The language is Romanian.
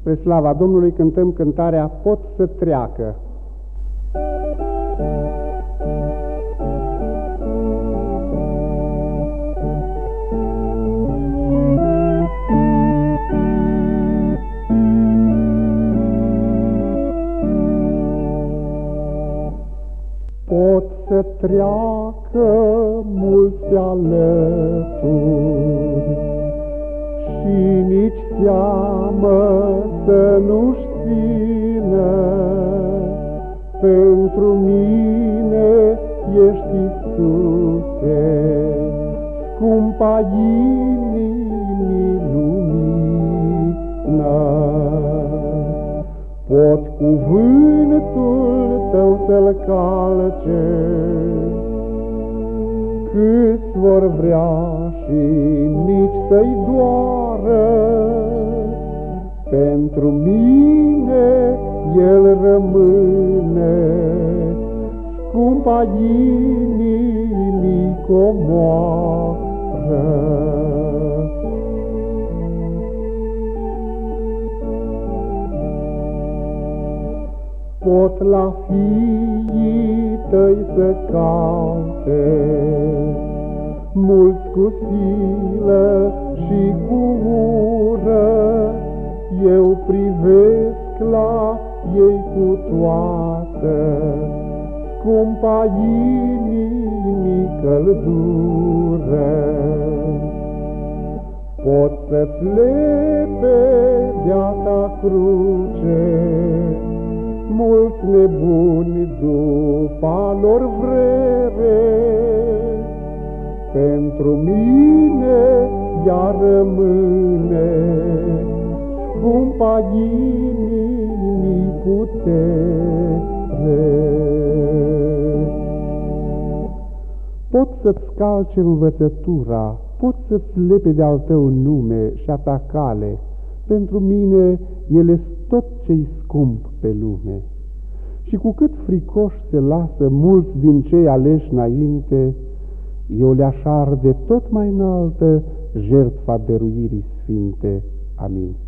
Spre slava Domnului cântăm cântarea Pot să treacă. Pot să treacă mulți alături și nici seamă să nu-și țină. Pentru mine ești, Iisuse, scumpa inimii lumină. Pot cuvântul Tău să-l calce, câți vor vrea și nici să-i doară. Pentru mine El rămâne, scumpa inimii comoară. Pot la fiii Tăi să caute, mulți cu silă și cu ură. Eu privesc la ei cu toată scumpa inimii căldură. Pot să-ți lepede-a Ta cruce mulți nebuni după lor vrere. Pentru mine ea rămâne, scumpa inimii putere. Pot să-ți calce învățătura, pot să-ți lepede al Tău nume și a Ta cale. Pentru mine ele tot ce-i scump pe lume. Și cu cât fricoși se lasă mulți din cei aleși înainte, eu le-aș arde tot mai înaltă jertfa dăruirii sfinte. Amin.